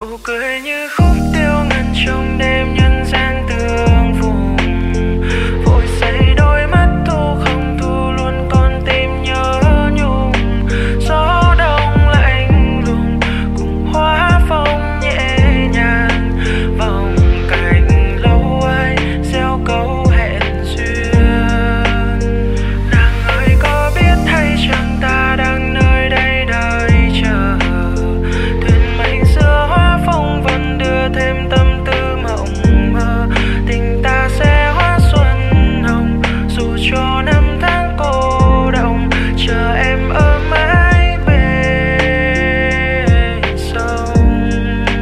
nụ cười như khúc tiêu ngân trong đêm nhớ